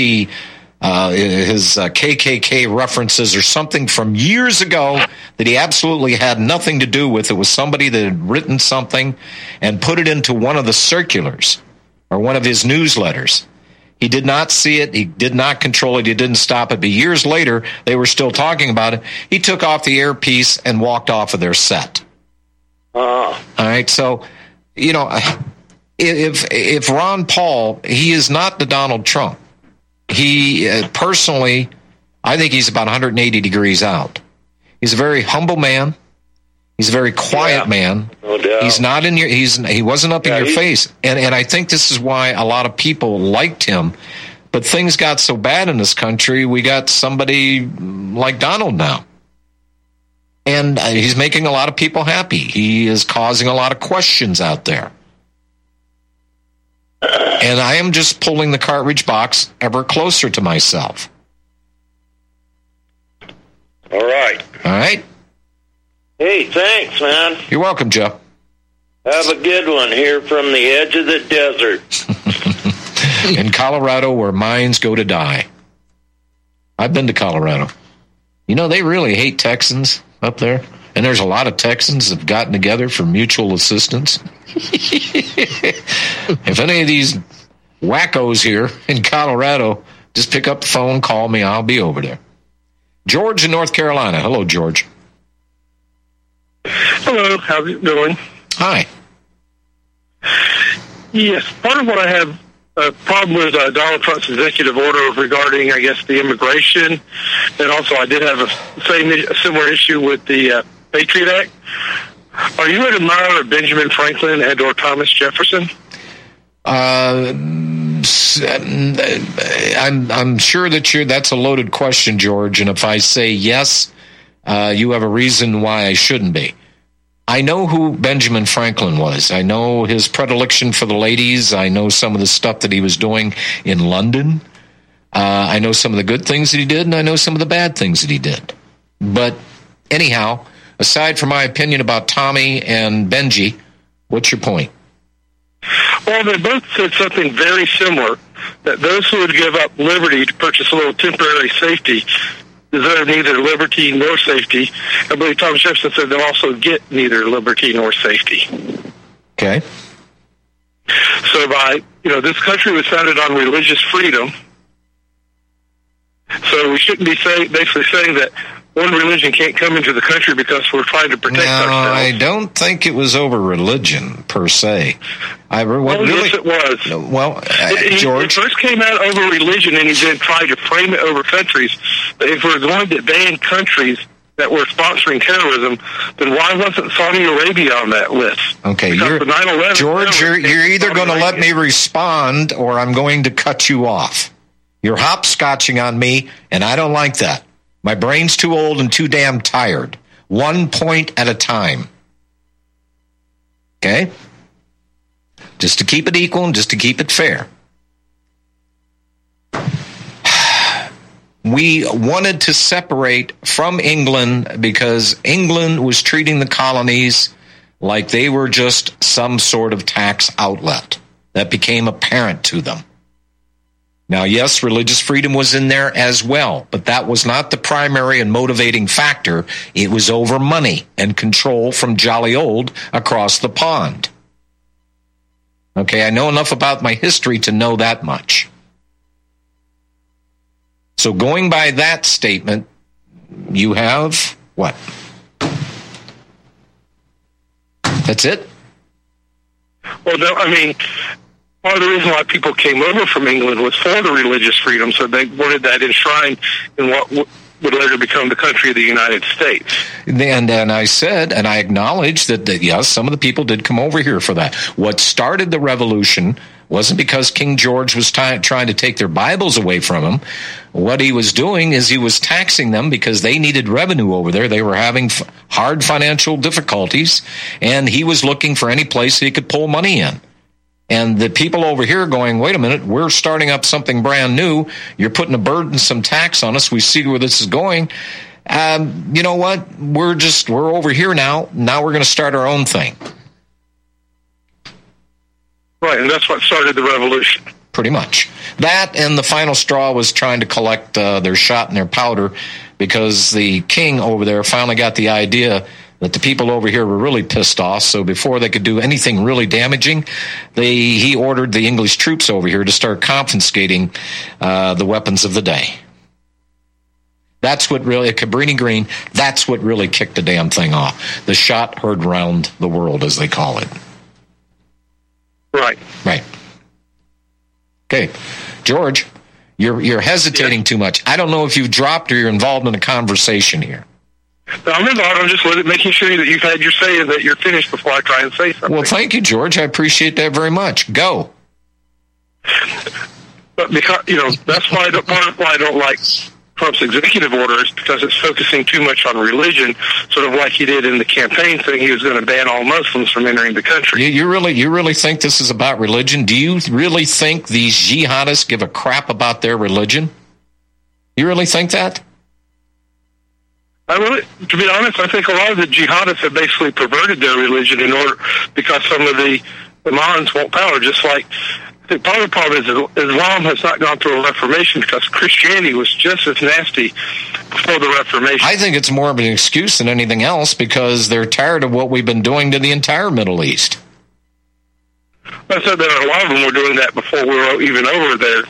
KKK references or something from years ago that he absolutely had nothing to do with. It was somebody that had written something and put it into one of the circulars or one of his newsletters. He did not see it. He did not control it. He didn't stop it. But years later, they were still talking about it. He took off the earpiece and walked off of their set. All right. So, if Ron Paul, he is not the Donald Trump. He personally, I think he's about 180 degrees out. He's a very humble man. He's a very quiet man. No doubt. He's not in he wasn't up in your face. And I think this is why a lot of people liked him. But things got so bad in this country, we got somebody like Donald now. And he's making a lot of people happy. He is causing a lot of questions out there. And I am just pulling the cartridge box ever closer to myself. All right. All right. Hey, thanks, man. You're welcome, Joe. Have a good one here from the edge of the desert. In Colorado, where mines go to die. I've been to Colorado. They really hate Texans up there. And there's a lot of Texans that have gotten together for mutual assistance. If any of these wackos here in Colorado, just pick up the phone, call me, I'll be over there. George in North Carolina. Hello, George. Hello, how's it going? Hi. Yes, part of what I have a problem with Donald Trump's executive order regarding, I guess, the immigration, and also I did have a similar issue with the Patriot Act. Are you an admirer of Benjamin Franklin and or Thomas Jefferson? I'm sure that's a loaded question, George, and if I say yes, you have a reason why I shouldn't be. I know who Benjamin Franklin was. I know his predilection for the ladies. I know some of the stuff that he was doing in London. I know some of the good things that he did, and I know some of the bad things that he did. But anyhow, aside from my opinion about Tommy and Benji, what's your point? Well, they both said something very similar, that those who would give up liberty to purchase a little temporary safety deserve neither liberty nor safety. I believe Thomas Jefferson said they'll also get neither liberty nor safety. Okay. So this country was founded on religious freedom. So we shouldn't be basically saying that one religion can't come into the country because we're trying to protect ourselves. No, I don't think it was over religion, per se. Yes, it was. Well, George... It first came out over religion, and he then tried to frame it over countries. But if we're going to ban countries that were sponsoring terrorism, then why wasn't Saudi Arabia on that list? Okay, George, you're either going to let me respond, or I'm going to cut you off. You're hopscotching on me, and I don't like that. My brain's too old and too damn tired. 1 point at a time. Okay? Just to keep it equal and just to keep it fair. We wanted to separate from England because England was treating the colonies like they were just some sort of tax outlet. That became apparent to them. Now, yes, religious freedom was in there as well, but that was not the primary and motivating factor. It was over money and control from jolly old across the pond. Okay, I know enough about my history to know that much. So going by that statement, you have what? That's it? Well, no, part of the reason why people came over from England was for the religious freedom, so they wanted that enshrined in what would later become the country of the United States. And I said, and I acknowledged that yes, some of the people did come over here for that. What started the revolution wasn't because King George was trying to take their Bibles away from them. What he was doing is he was taxing them because they needed revenue over there. They were having hard financial difficulties, and he was looking for any place he could pull money in. And the people over here going, wait a minute, we're starting up something brand new. You're putting a burdensome tax on us. We see where this is going. You know what? We're over here now. Now we're going to start our own thing. Right, and that's what started the revolution. Pretty much. That and the final straw was trying to collect their shot and their powder because the king over there finally got the idea that the people over here were really pissed off, so before they could do anything really damaging, he ordered the English troops over here to start confiscating the weapons of the day. That's what really, at Cabrini Green, that's what really kicked the damn thing off. The shot heard round the world, as they call it. Right. Right. Okay. George, you're hesitating too much. I don't know if you've dropped or you're involved in a conversation here. I'm involved. I'm just making sure that you've had your say and that you're finished before I try and say something. Well, thank you, George. I appreciate that very much. Go. But because that's why part of why I don't like Trump's executive order is because it's focusing too much on religion, sort of like he did in the campaign thing. He was going to ban all Muslims from entering the country. You really think this is about religion? Do you really think these jihadists give a crap about their religion? You really think that? To be honest, I think a lot of the jihadists have basically perverted their religion because some of the imams want power. Just like I think part of the problem is Islam has not gone through a reformation because Christianity was just as nasty before the Reformation. I think it's more of an excuse than anything else because they're tired of what we've been doing to the entire Middle East. I said that a lot of them were doing that before we were even over there,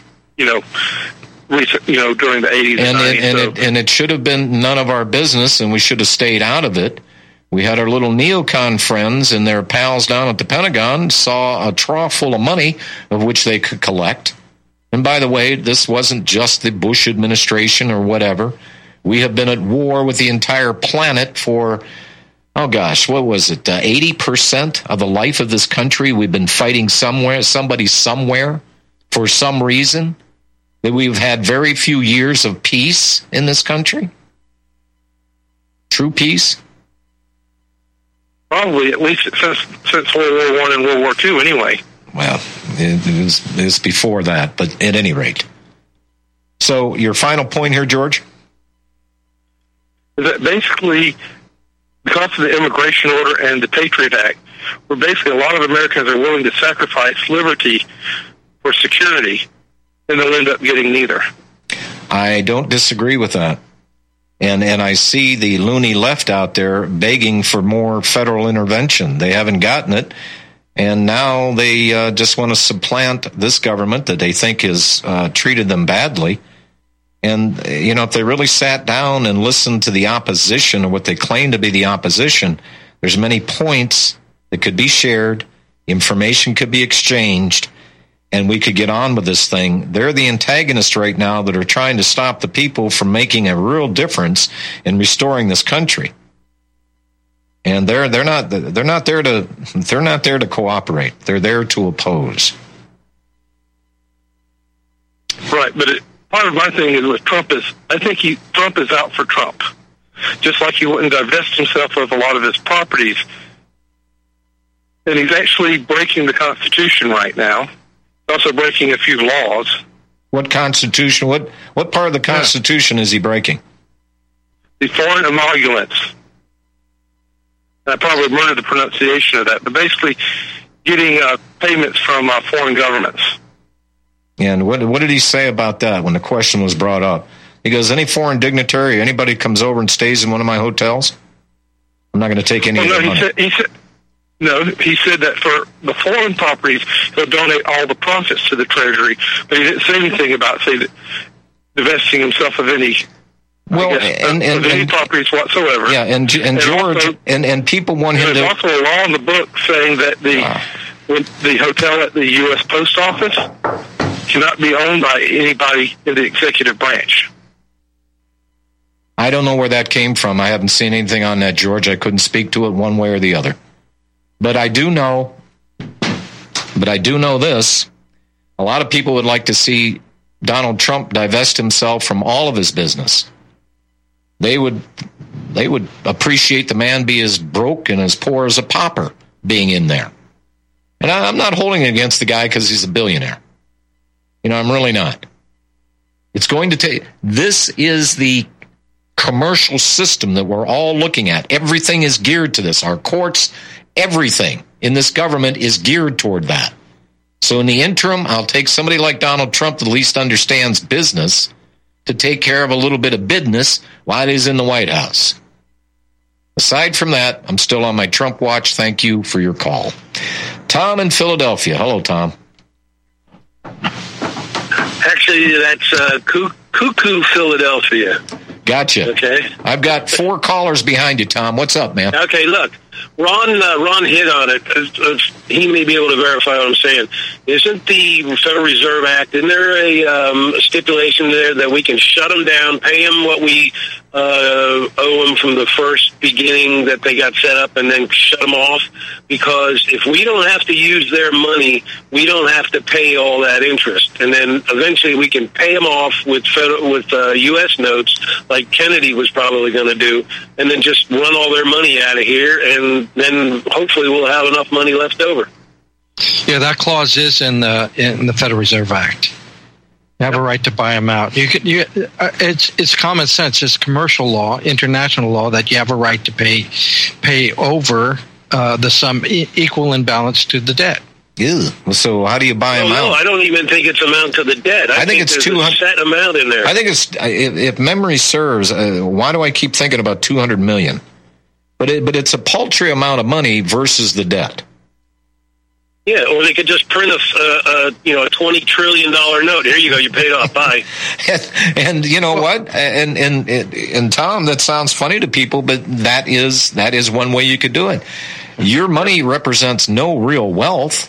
during the 80s and 90s. And it should have been none of our business, and we should have stayed out of it. We had our little neocon friends and their pals down at the Pentagon saw a trough full of money of which they could collect. And by the way, this wasn't just the Bush administration or whatever. We have been at war with the entire planet for, what was it, 80% of the life of this country. We've been fighting somebody somewhere for some reason. That we've had very few years of peace in this country? True peace? Probably, at least since World War I and World War II, anyway. Well, it was before that, but at any rate. So, your final point here, George? Is that basically because of the immigration order and the Patriot Act, where basically a lot of Americans are willing to sacrifice liberty for security, and they'll end up getting neither. I don't disagree with that. And I see the loony left out there begging for more federal intervention. They haven't gotten it. And now they just want to supplant this government that they think has treated them badly. And, you know, if they really sat down and listened to the opposition or what they claim to be the opposition, there's many points that could be shared, information could be exchanged, and we could get on with this thing. They're the antagonists right now that are trying to stop the people from making a real difference in restoring this country. And they're not there to cooperate. They're there to oppose. Right, but part of my thing is with Trump is I think Trump is out for Trump. Just like he wouldn't divest himself of a lot of his properties. And he's actually breaking the Constitution right now. Also breaking a few laws. What Constitution? What part of the Constitution is he breaking? The foreign emoluments. I probably murdered the pronunciation of that, but basically getting payments from foreign governments. And what did he say about that when the question was brought up? He goes, any foreign dignitary, anybody comes over and stays in one of my hotels, I'm not going to take any of their money. He said that for the foreign properties, he'll donate all the profits to the Treasury, but he didn't say anything about, divesting himself of any, any properties whatsoever. Yeah, and George, also, and people want him to... There's also a law in the book saying that the hotel at the U.S. Post Office cannot be owned by anybody in the executive branch. I don't know where that came from. I haven't seen anything on that, George. I couldn't speak to it one way or the other. But I do know this. A lot of people would like to see Donald Trump divest himself from all of his business. They would appreciate the man be as broke and as poor as a pauper being in there. And I'm not holding it against the guy because he's a billionaire. You know, I'm really not. It's going to take... This is the commercial system that we're all looking at. Everything is geared to this. Our courts... Everything in this government is geared toward that. So in the interim, I'll take somebody like Donald Trump that at least understands business to take care of a little bit of business while he's in the White House. Aside from that, I'm still on my Trump watch. Thank you for your call. Tom in Philadelphia. Hello, Tom. Actually, that's Cuckoo, Philadelphia. Gotcha. Okay. I've got 4 callers behind you, Tom. What's up, man? Okay, look. Ron hit on it. He may be able to verify what I'm saying. Isn't the Federal Reserve Act, isn't there a stipulation there that we can shut them down, pay them what we owe them from the first beginning that they got set up, and then shut them off? Because if we don't have to use their money, we don't have to pay all that interest. And then eventually we can pay them off with U.S. notes, like Kennedy was probably going to do, and then just run all their money out of here, and then hopefully we'll have enough money left over. Yeah, that clause is in the Federal Reserve Act. You have a right to buy them out. It's common sense. It's commercial law, international law, that you have a right to pay over the sum equal in balance to the debt. Ew. So how do you buy them out? No, I don't even think it's amount to the debt. I think it's 200 set amount in there. I think it's, if memory serves, why do I keep thinking about $200 million? But it's a paltry amount of money versus the debt. Yeah, or they could just print a $20 trillion note. Here you go, you paid off. Bye. and you know what? And Tom, that sounds funny to people, but that is one way you could do it. Your money represents no real wealth.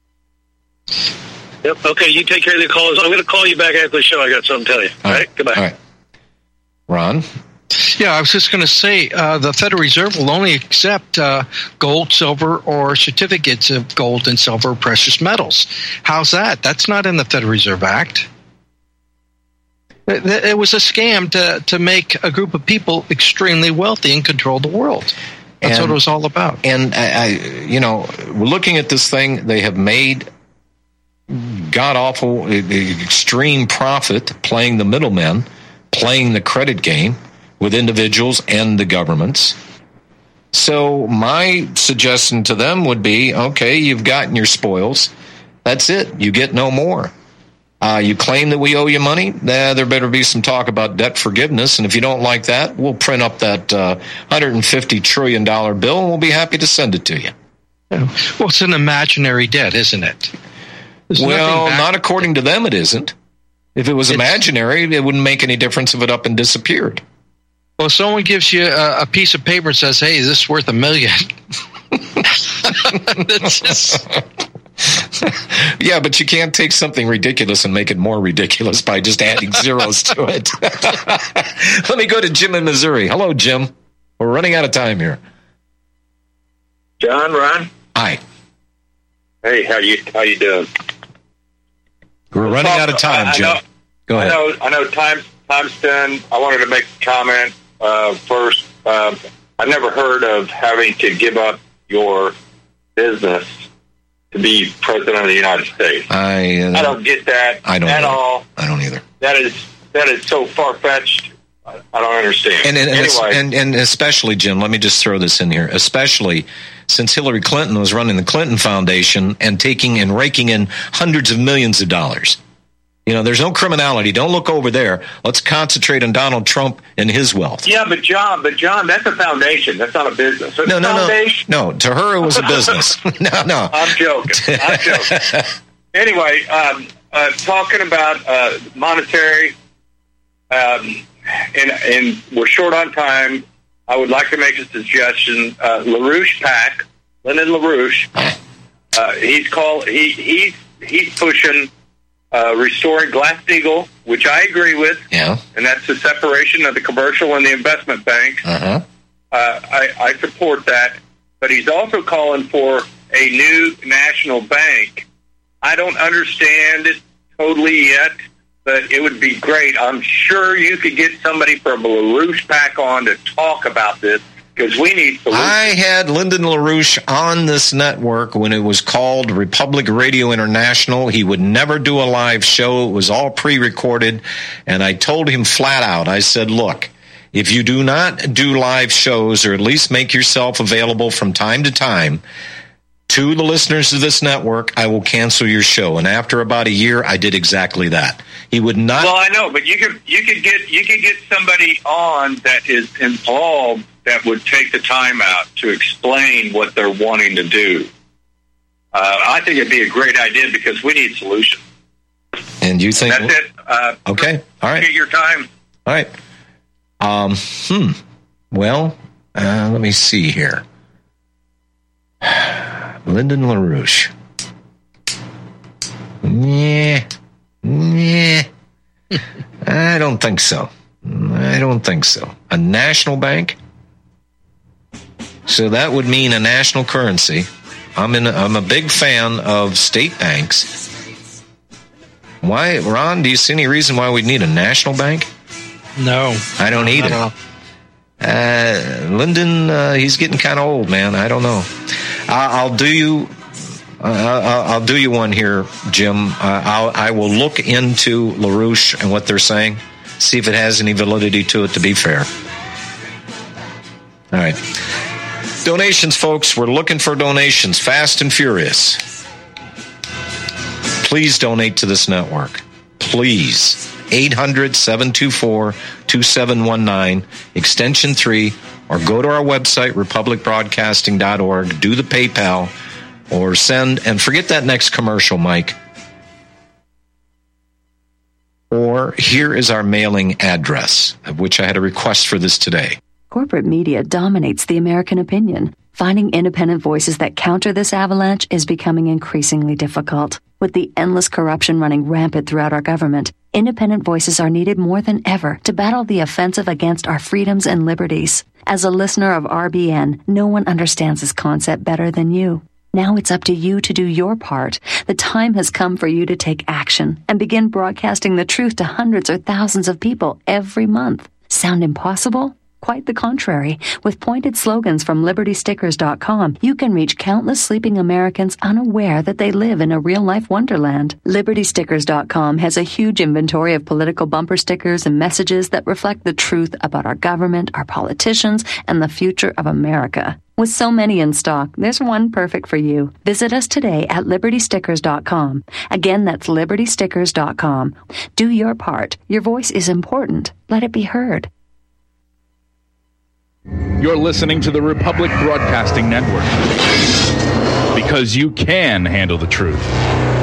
Yep. Okay, you take care of the calls. I'm going to call you back after the show. I got something to tell you. All right. Goodbye. All right. Ron? Yeah, I was just going to say the Federal Reserve will only accept gold, silver, or certificates of gold and silver precious metals. How's that? That's not in the Federal Reserve Act. It was a scam to make a group of people extremely wealthy and control the world. That's what it was all about. And, we're looking at this thing. They have made god-awful, extreme profit playing the middlemen, playing the credit game with individuals and the governments. So my suggestion to them would be, okay, you've gotten your spoils. That's it. You get no more. You claim that we owe you money? There better be some talk about debt forgiveness. And if you don't like that, we'll print up that $150 trillion bill, and we'll be happy to send it to you. Well, it's an imaginary debt, isn't it? Well, not according to them, it isn't. If it was imaginary, it wouldn't make any difference if it up and disappeared. Well, someone gives you a piece of paper and says, hey, is this worth $1 million? It's just... Yeah, but you can't take something ridiculous and make it more ridiculous by just adding zeros to it. Let me go to Jim in Missouri. Hello, Jim. We're running out of time here. John, Ron. Hi. Hey, how you doing? We're running out of time, Jim. Go ahead. I know time's done. I wanted to make a comment first. I've never heard of having to give up your business to be president of the United States. I don't get that at all. I don't either. That is so far-fetched. I don't understand. And especially, Jim, let me just throw this in here, especially since Hillary Clinton was running the Clinton Foundation and taking and raking in hundreds of millions of dollars. You know, there's no criminality. Don't look over there. Let's concentrate on Donald Trump and his wealth. Yeah, but John, that's a foundation. That's not a business. It's no. To her, it was a business. No. I'm joking. Anyway, talking about monetary, and we're short on time. I would like to make a suggestion. LaRouche PAC, Lyndon LaRouche, he's pushing restoring Glass-Steagall, which I agree with. Yeah. And that's the separation of the commercial and the investment banks. Uh-huh. I support that. But he's also calling for a new national bank. I don't understand it totally yet, but it would be great. I'm sure you could get somebody from LaRouche PAC on to talk about this, because we need solutions. I had Lyndon LaRouche on this network when it was called Republic Radio International. He would never do a live show. It was all pre-recorded. And I told him flat out, I said, look, if you do not do live shows, or at least make yourself available from time to time to the listeners of this network, I will cancel your show. And after about a year, I did exactly that. He would not. Well, I know, but you could get somebody on that is involved that would take the time out to explain what they're wanting to do. I think it'd be a great idea, because we need solutions. And you think that's it? Okay, all right. Get your time. All right. Well, let me see here. Lyndon LaRouche. Yeah. I don't think so. A national bank? So that would mean a national currency. I'm a big fan of state banks. Why, Ron, do you see any reason why we'd need a national bank? No. I don't either. Lyndon, he's getting kind of old, man. I don't know. I'll do you one here, Jim. I will look into LaRouche and what they're saying, see if it has any validity to it, to be fair. All right. Donations, folks. We're looking for donations, fast and furious. Please donate to this network. Please. 800-724-2719, extension 3, or go to our website, republicbroadcasting.org, do the PayPal, or send, and forget that next commercial, Mike. Or here is our mailing address, of which I had a request for this today. Corporate media dominates the American opinion. Finding independent voices that counter this avalanche is becoming increasingly difficult. With the endless corruption running rampant throughout our government, independent voices are needed more than ever to battle the offensive against our freedoms and liberties. As a listener of RBN, no one understands this concept better than you. Now it's up to you to do your part. The time has come for you to take action and begin broadcasting the truth to hundreds or thousands of people every month. Sound impossible? Quite the contrary. With pointed slogans from LibertyStickers.com, you can reach countless sleeping Americans unaware that they live in a real-life wonderland. LibertyStickers.com has a huge inventory of political bumper stickers and messages that reflect the truth about our government, our politicians, and the future of America. With so many in stock, there's one perfect for you. Visit us today at LibertyStickers.com. Again, that's LibertyStickers.com. Do your part. Your voice is important. Let it be heard. You're listening to the Republic Broadcasting Network. Because you can handle the truth.